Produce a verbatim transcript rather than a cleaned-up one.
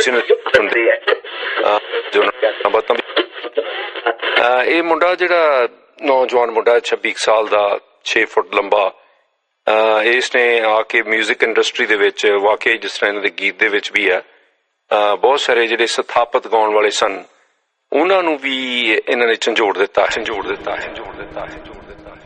ਹੁੰਦੀ ਹੈ ਜੋ ਬਾਤਾਂ। ਇਹ ਮੁੰਡਾ ਜਿਹੜਾ ਨੌਜਵਾਨ ਮੁੰਡਾ ਛੱਬੀ ਸਾਲ ਦਾ, ਛੇ ਫੁੱਟ ਲੰਬਾ, ਇਸਨੇ ਆ ਕੇ ਮਿਊਜ਼ਿਕ ਇੰਡਸਟਰੀ ਦੇ ਵਿੱਚ ਵਾਕਈ ਜਿਸ ਤਰ੍ਹਾਂ ਇਹਨਾਂ ਦੇ ਗੀਤ ਦੇ ਵਿੱਚ ਵੀ ਹੈ, ਬਹੁਤ ਸਾਰੇ ਜਿਹੜੇ ਸਥਾਪਤ ਗਾਉਣ ਵਾਲੇ ਸਨ ਉਹਨਾਂ ਨੂੰ ਵੀ ਇਹਨਾਂ ਨੇ ਝੰਜੋੜ ਦਿੱਤਾ ਝੰਜੋੜ ਦਿੱਤਾ ਝੰਜੋੜ ਦਿੱਤਾ ਝੰਜੋੜ ਦਿੱਤਾ